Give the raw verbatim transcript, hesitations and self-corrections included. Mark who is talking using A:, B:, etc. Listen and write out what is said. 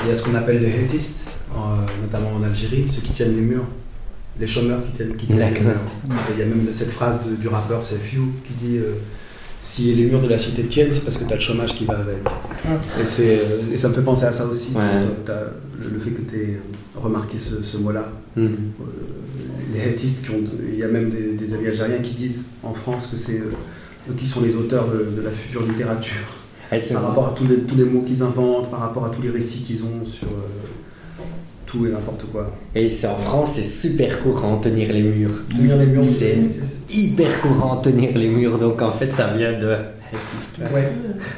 A: il y a ce qu'on appelle les hétistes, notamment en Algérie, ceux qui tiennent les murs, les chômeurs qui tiennent, qui tiennent les murs. Et il y a même cette phrase de, du rappeur C F U qui dit euh, si les murs de la cité tiennent, c'est parce que tu as le chômage qui va avec. Et, c'est, et ça me fait penser à ça aussi,
B: ouais.
A: t'as, t'as, le, le fait que tu aies remarqué ce, ce mot-là.
B: Mm.
A: Euh, les hétistes, qui ont, il y a même des, des amis algériens qui disent en France que c'est euh, eux qui sont les auteurs de, de la future littérature.
B: Et c'est
A: par
B: vrai.
A: rapport à tous les, tous les mots qu'ils inventent, par rapport à tous les récits qu'ils ont sur euh, tout et n'importe quoi.
B: Et c'est en France, c'est super courant tenir les murs.
A: Tenir les murs,
B: c'est,
A: c'est, c'est
B: hyper courant tenir les murs, donc en fait ça vient de...
A: Ouais.